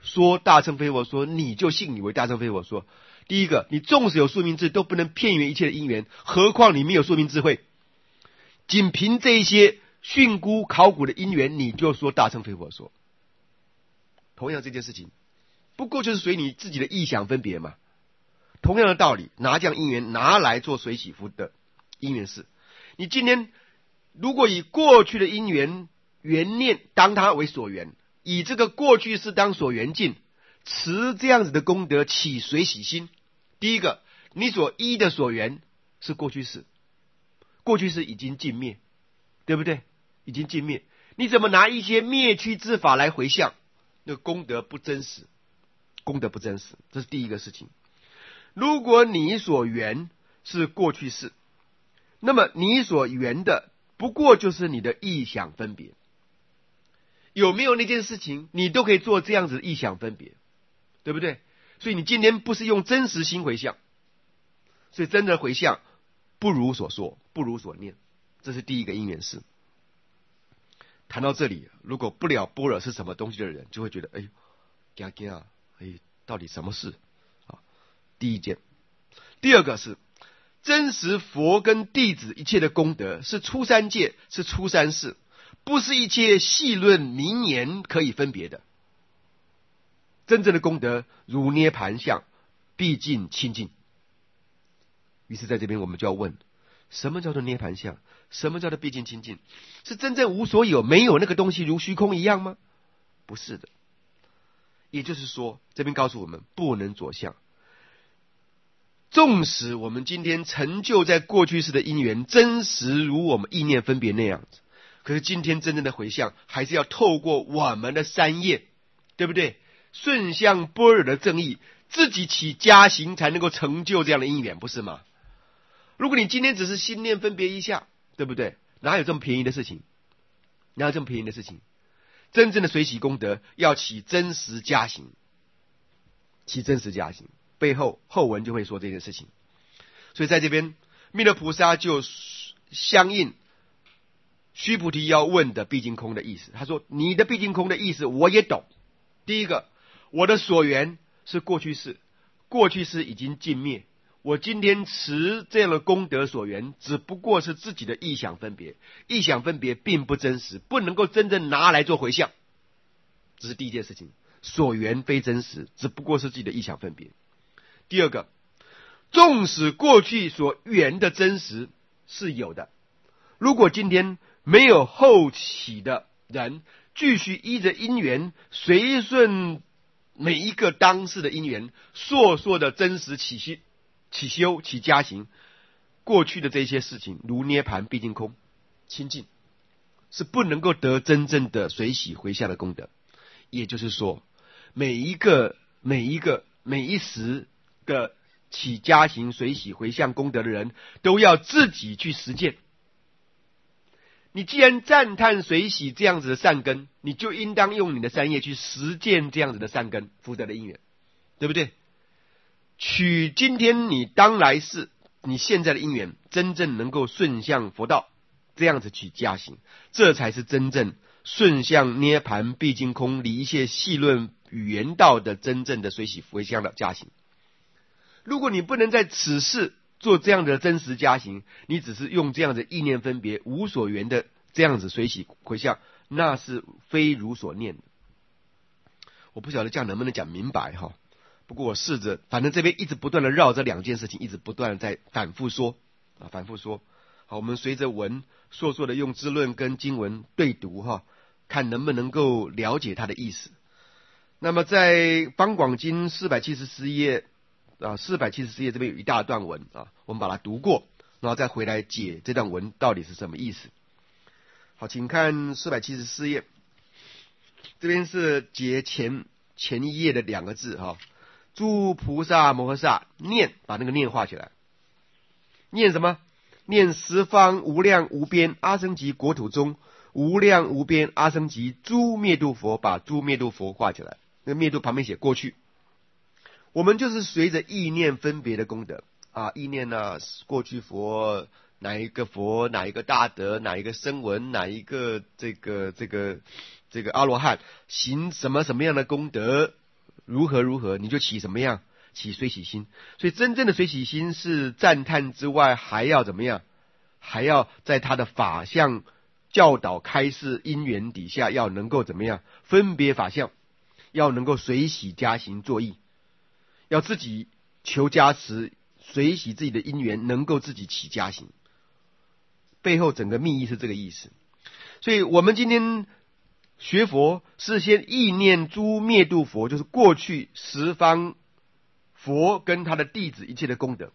S1: 说大乘非佛说，你就信以为大乘非佛说。第一个，你纵使有宿命智，都不能骗圆一切的因缘，何况你没有宿命智慧，仅凭这一些训诂考古的因缘，你就说大乘非佛说。同样这件事情，不过就是随你自己的意想分别嘛。同样的道理，拿这样因缘拿来做随喜福的因缘事。你今天如果以过去的因缘缘念当它为所缘，以这个过去式当所缘境，持这样子的功德起随喜心。第一个，你所依的所缘是过去式，过去式已经尽灭，对不对？已经尽灭，你怎么拿一些灭去之法来回向？那个功德不真实，功德不真实，这是第一个事情。如果你所缘是过去式，那么你所缘的不过就是你的意想分别。有没有那件事情，你都可以做这样子的意想分别，对不对？所以你今天不是用真实心回向，所以真的回向不如所说，不如所念，这是第一个因缘事。谈到这里，如果不了般若是什么东西的人，就会觉得哎呦，惊惊啊，哎，到底什么事啊？第一件，第二个是真实佛跟弟子一切的功德是出三界，是出三世，不是一切细论名言可以分别的。真正的功德如涅盘相，毕竟清净。于是在这边我们就要问，什么叫做涅盘相？什么叫做毕竟清净？是真正无所有，没有那个东西如虚空一样吗？不是的。也就是说，这边告诉我们不能着相。纵使我们今天成就在过去世的因缘真实如我们意念分别那样子，可是今天真正的回向还是要透过我们的三业，对不对？顺向般若的正义，自己起加行才能够成就这样的因缘，不是吗？如果你今天只是心念分别一下，对不对？哪有这么便宜的事情？哪有这么便宜的事情？真正的随喜功德要起真实加行，起真实加行，背后后文就会说这件事情。所以在这边弥勒菩萨就相应须菩提要问的毕竟空的意思，他说你的毕竟空的意思我也懂。第一个，我的所缘是过去世，过去世已经尽灭，我今天持这样的功德所缘只不过是自己的意想分别，意想分别并不真实，不能够真正拿来做回向。这是第一件事情，所缘非真实，只不过是自己的意想分别。第二个，纵使过去所缘的真实是有的，如果今天没有后起的人继续依着因缘随顺每一个当世的因缘烁烁的真实起心起修起加行，过去的这些事情如涅盘毕竟空清净，是不能够得真正的随喜回向的功德。也就是说，每一个每一个每一时的起加行随喜回向功德的人，都要自己去实践。你既然赞叹随喜这样子的善根，你就应当用你的三业去实践这样子的善根福德的因缘，对不对？取今天你当来世你现在的因缘，真正能够顺向佛道，这样子去加行，这才是真正顺向涅盘毕竟空离一切细论语言道的真正的随喜回向的加行。如果你不能在此世做这样的真实加行，你只是用这样的意念分别无所缘的这样子随喜回向，那是非如所念的。我不晓得这样能不能讲明白哈。不过我试着，反正这边一直不断的绕这两件事情，一直不断的在反复说啊，反复说。好，我们随着文烁烁的用支论跟经文对读哈，看能不能够了解它的意思。那么在方广经四百七十四页啊，四百七十四页这边有一大段文啊，我们把它读过，然后再回来解这段文到底是什么意思。好，请看四百七十四页，这边是解前前一页的两个字哈，诸菩萨摩诃萨念，把那个念画起来。念什么？念十方无量无边阿僧祇国土中无量无边阿僧祇诸灭度佛，把诸灭度佛画起来。那个灭度旁边写过去。我们就是随着意念分别的功德啊，意念呢、啊，过去佛哪一个佛，哪一个大德，哪一个声闻，哪一个这个这个这个阿罗汉行什么什么样的功德如何如何，你就起什么样？起随喜心。所以真正的随喜心是赞叹之外，还要怎么样？还要在他的法相教导开示因缘底下，要能够怎么样？分别法相，要能够随喜加行作意，要自己求加持，随喜自己的因缘，能够自己起加行。背后整个密意是这个意思。所以我们今天学佛是先意念诸灭度佛，就是过去十方佛跟他的弟子一切的功德，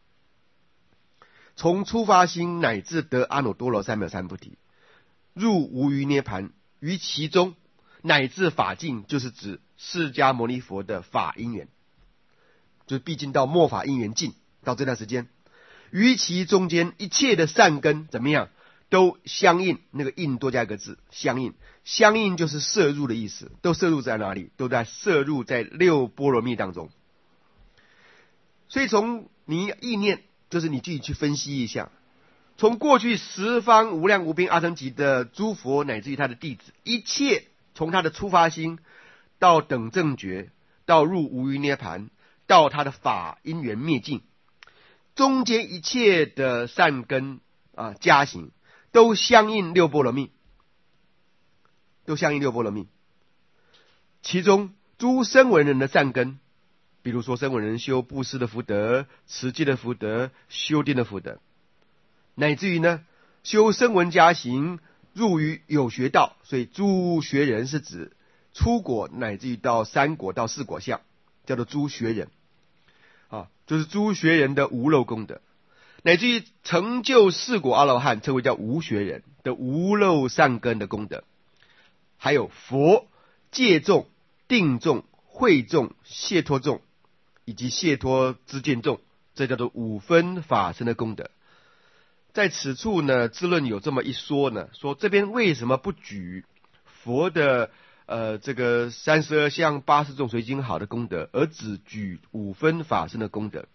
S1: 从初发心乃至得阿耨多罗三藐三菩提，入无余涅盘，于其中乃至法尽，就是指释迦牟尼佛的法因缘，就是毕竟到末法因缘尽，到这段时间，于其中间一切的善根怎么样？都相应，那个应多加一个字，相应。相应就是摄入的意思，都摄入在哪里？都在摄入在六波罗蜜当中。所以从你意念，就是你自己去分析一下，从过去十方无量无边阿僧祇的诸佛，乃至于他的弟子，一切从他的出发心到等正觉，到入无余涅盘，到他的法因缘灭尽，中间一切的善根啊加行，都相应六波罗蜜，都相应六波罗蜜。其中诸声闻人的善根，比如说声闻人修布施的福德、持戒的福德、修定的福德，乃至于呢修声闻加行入于有学道，所以诸学人是指初果乃至于到三果到四果相，叫做诸学人啊，就是诸学人的无漏功德，乃至于成就四果阿罗汉，称为叫无学人的无漏善根的功德。还有佛戒众、定众、慧众、解脱众以及解脱知见众，这叫做五分法身的功德。在此处呢，智论有这么一说呢，说这边为什么不举佛的呃这个三十二相八十种随心好的功德，而只举五分法身的功德？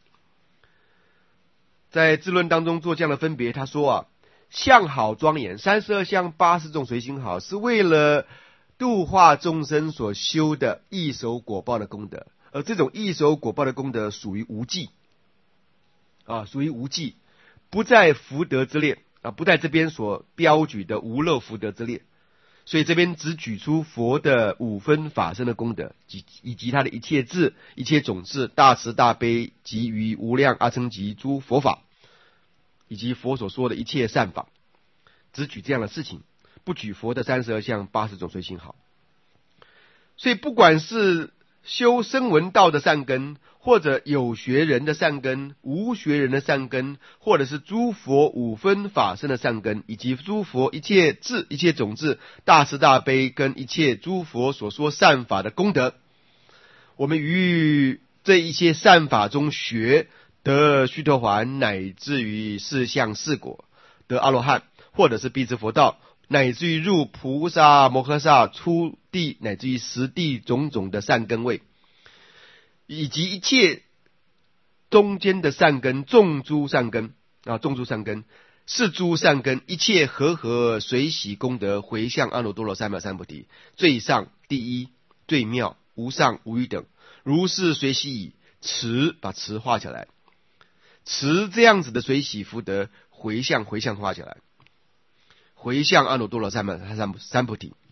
S1: 在智论当中做这样的分别，他说啊，相好庄严，三十二相八十种随心好，是为了度化众生所修的异熟果报的功德，而这种异熟果报的功德属于无记啊，属于无记，不在福德之列啊，不在这边所标举的无漏福德之列。所以这边只举出佛的五分法身的功德，及以及他的一切智、一切种智、大慈大悲及于无量阿僧祇诸佛法，以及佛所说的一切善法，只举这样的事情，不举佛的三十二相八十种随心好。所以不管是修声闻道的善根，或者有学人的善根、无学人的善根，或者是诸佛五分法身的善根，以及诸佛一切智、一切种智、大慈大悲跟一切诸佛所说善法的功德，我们于这一些善法中学，得须陀洹，乃至于四相四果，得阿罗汉，或者是辟支佛道，乃至于入菩萨摩诃萨初地，乃至于十地种种的善根位，以及一切中间的善根，众诸善根啊，众诸善根是诸善根，一切和合随喜功德，回向阿耨多罗三藐三菩提，最上第一，最妙，无上无余等，如是随喜矣。持把持画起来，持这样子的随喜福德，回向回向画起来，回向阿耨多罗三藐三菩提。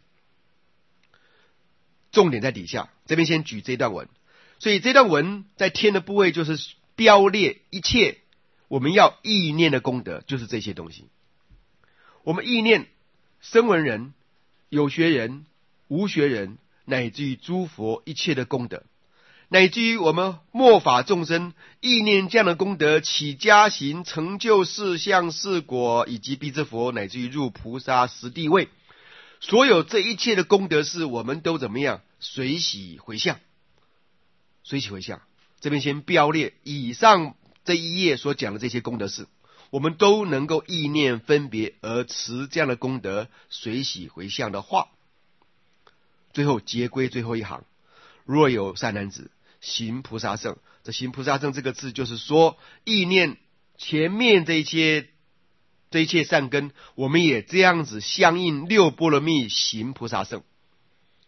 S1: 重点在底下，这边先举这段文。所以这段文在天的部位就是标列一切我们要意念的功德，就是这些东西。我们意念声闻人、有学人、无学人，乃至于诸佛一切的功德，乃至于我们末法众生意念这样的功德，起加行成就四相四果，以及辟支佛，乃至于入菩萨十地位，所有这一切的功德是我们都怎么样随喜回向，随喜回向。这边先标列以上这一页所讲的这些功德事，我们都能够意念分别而持这样的功德随喜回向的话。最后结归最后一行，若有善男子行菩萨圣，这行菩萨圣这个字就是说，意念前面这一些这一切善根，我们也这样子相应六波罗蜜行菩萨圣。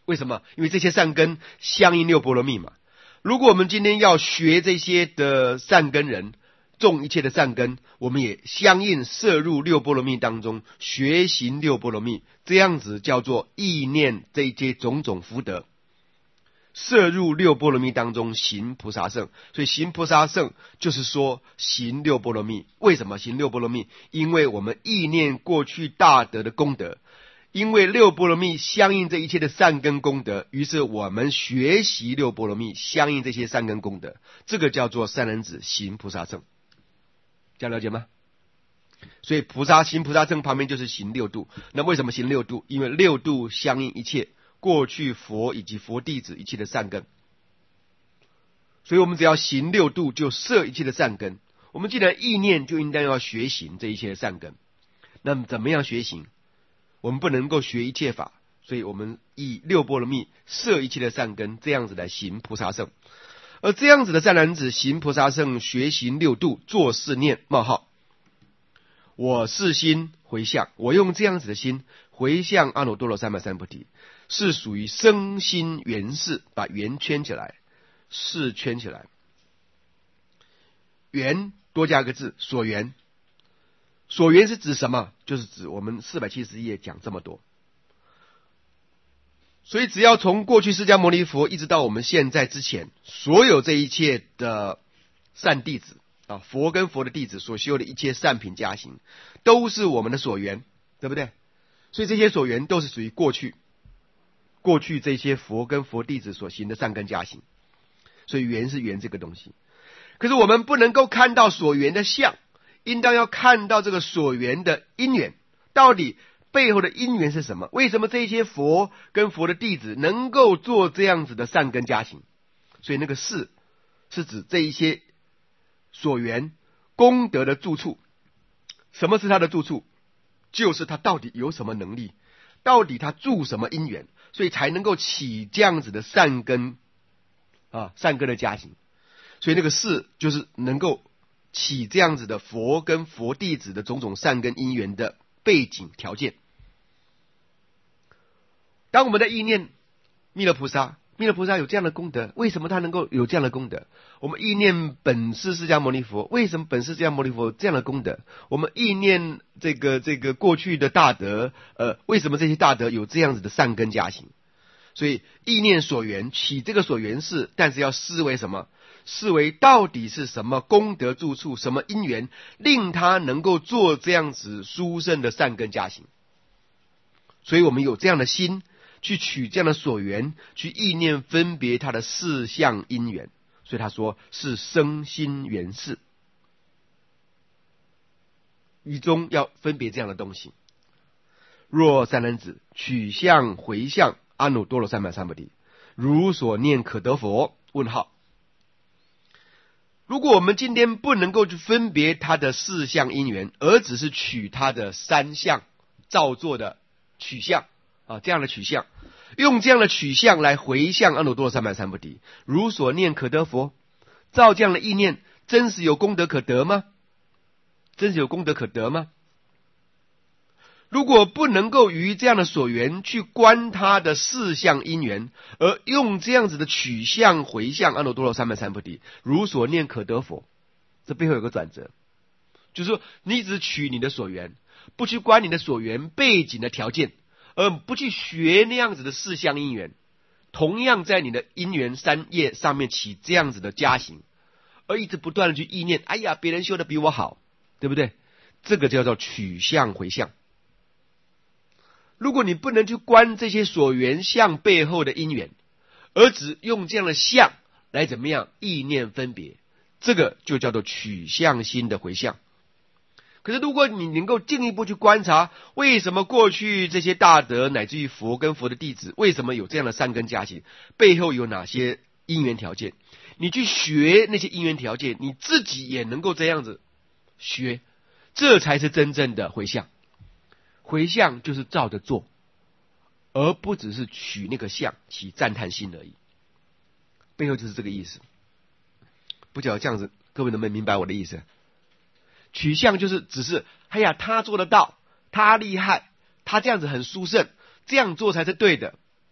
S1: 为什么？因为这些善根相应六波罗蜜嘛。如果我们今天要学这些的善根人，种一切的善根，我们也相应摄入六波罗蜜当中，学行六波罗蜜，这样子叫做意念这一些种种福德，摄入六波罗蜜当中行菩萨乘。所以行菩萨乘就是说行六波罗蜜。为什么行六波罗蜜？因为我们意念过去大德的功德，因为六波罗蜜相应这一切的善根功德，于是我们学习六波罗蜜相应这些善根功德，这个叫做善男子行菩萨乘。这样了解吗？所以菩萨行菩萨乘旁边就是行六度。那为什么行六度？因为六度相应一切过去佛以及佛弟子一切的善根，所以我们只要行六度就摄一切的善根。我们既然意念，就应当要学行这一切的善根。那么怎么样学行？我们不能够学一切法，所以我们以六波罗蜜摄一切的善根，这样子来行菩萨乘。而这样子的善男子行菩萨乘，学行六度，作是念冒号，我是心回向，我用这样子的心回向阿耨多罗三藐三菩提，是属于生心缘事。把缘圈起来，事圈起来，缘多加个字，所缘。所缘是指什么？就是指我们四百七十页讲这么多。所以只要从过去释迦牟尼佛一直到我们现在之前，所有这一切的善弟子啊，佛跟佛的弟子所修的一切善品加行，都是我们的所缘，对不对？所以这些所缘都是属于过去过去这些佛跟佛弟子所行的善根加行。所以缘是缘这个东西。可是我们不能够看到所缘的相，应当要看到这个所缘的因缘，到底背后的因缘是什么？为什么这些佛跟佛的弟子能够做这样子的善根加行？所以那个事是指这一些所缘功德的住处。什么是他的住处？就是他到底有什么能力，到底他住什么因缘，所以才能够起这样子的善根啊，善根的加行。所以那个事就是能够起这样子的佛跟佛弟子的种种善根因缘的背景条件。当我们的意念弥勒菩萨，弥勒菩萨有这样的功德，为什么他能够有这样的功德？我们意念本师释迦牟尼佛，为什么本师释迦牟尼佛有这样的功德？我们意念这个这个过去的大德，呃，为什么这些大德有这样子的善根加行？所以意念所缘，起这个所缘事，但是要视为什么？视为到底是什么功德住处，什么因缘令他能够做这样子殊胜的善根加行。所以我们有这样的心去取这样的所缘，去意念分别他的四相因缘。所以他说是生心缘事，于中要分别这样的东西。若善男子取向回向阿耨多罗三藐三菩提，如所念可得佛？问号。如果我们今天不能够去分别他的四相因缘，而只是取他的三相造作的取向啊，这样的取向，用这样的取向来回向阿耨多罗三藐三菩提，如所念可得佛，照这样的意念，真实有功德可得吗？真实有功德可得吗？如果不能够于这样的所缘去观他的四相因缘，而用这样子的取向回向阿耨多罗三藐三菩提，如所念可得佛，这背后有个转折，就是说你只取你的所缘，不去观你的所缘背景的条件，而不去学那样子的四相因缘，同样在你的因缘三业上面起这样子的加行，而一直不断的去意念，哎呀，别人修的比我好，对不对？这个叫做取向回向。如果你不能去观这些所缘相背后的因缘，而只用这样的相来怎么样意念分别，这个就叫做取向心的回向。可是如果你能够进一步去观察，为什么过去这些大德乃至于佛跟佛的弟子，为什么有这样的善根加行，背后有哪些因缘条件，你去学那些因缘条件，你自己也能够这样子学，这才是真正的回向。回向就是照着做，而不只是取那个相起赞叹心而已，背后就是这个意思。不晓得这样子各位能不能明白我的意思？取相就是只是哎呀他做得到，他厉害，他这样子很殊胜，这样做才是对的，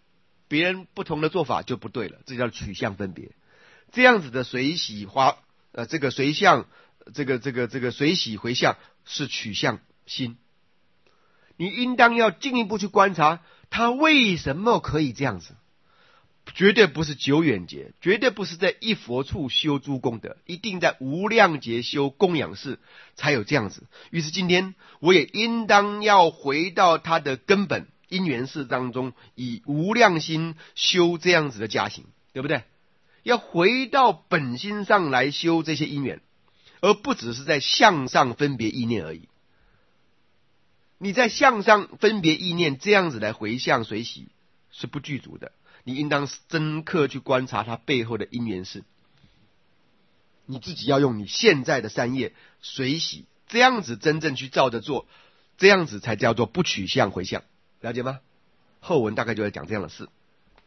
S1: 别人不同的做法就不对了，这叫取向分别。这样子的随喜花，呃，这个随向，这个这个这个随喜回向是取向心。你应当要进一步去观察，他为什么可以这样子？绝对不是久远劫，绝对不是在一佛处修诸功德，一定在无量劫修供养事才有这样子。于是今天我也应当要回到他的根本因缘事当中，以无量心修这样子的加行，对不对？要回到本心上来修这些因缘，而不只是在向上分别意念而已。你在向上分别意念这样子来回向随喜是不具足的，你应当深刻去观察它背后的因缘事。你自己要用你现在的三业随喜，这样子真正去照着做，这样子才叫做不取向回向，了解吗？后文大概就在讲这样的事。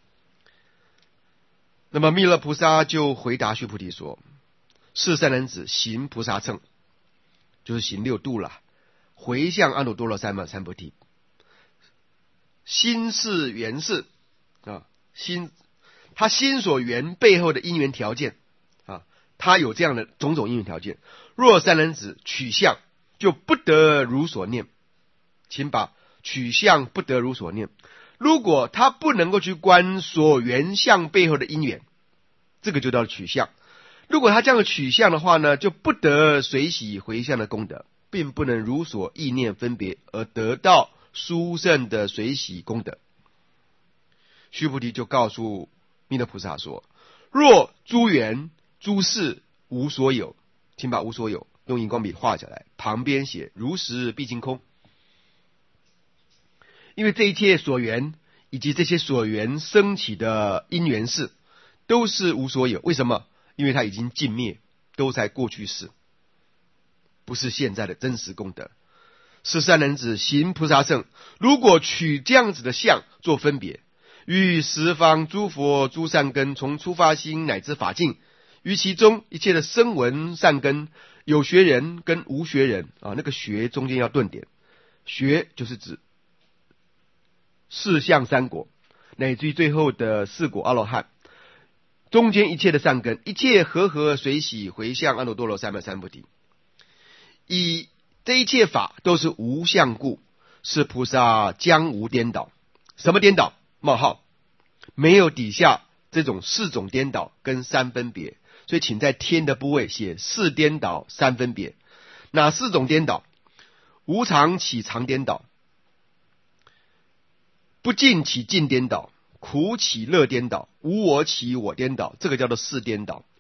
S1: 那么弥勒菩萨就回答须菩提说：是善男子行菩萨乘，就是行六度了，回向阿耨多罗三藐三菩提，心是缘是啊，心他心所缘背后的因缘条件啊，他有这样的种种因缘条件。若善男子取向，就不得如所念。请把取向不得如所念，如果他不能够去观所缘相背后的因缘，这个就叫取向。如果他这样的取向的话呢，就不得随喜回向的功德，并不能如所意念分别而得到殊胜的随喜功德。须菩提就告诉弥勒菩萨说：若诸缘诸事无所有，请把无所有用荧光笔画下来，旁边写如实毕竟空。因为这一切所缘以及这些所缘升起的因缘事都是无所有，为什么？因为它已经尽灭，都在过去式，不是现在的真实功德。是善男子行菩萨乘，如果取这样子的相做分别，与十方诸佛诸善根从初发心乃至法境，于其中一切的声闻善根，有学人跟无学人啊，那个学中间要顿点，学就是指四相三果，乃至于最后的四果阿罗汉，中间一切的善根，一切和合随喜回向阿耨多罗三藐三菩提。以这一切法都是无相故，是菩萨将无颠倒。什么颠倒？冒号，没有底下这种四种颠倒跟三分别，所以请在天的部位写四颠倒三分别。哪四种颠倒？无常起常颠倒，不尽起尽颠倒，苦起乐颠倒，无我起我颠倒，这个叫做四颠倒。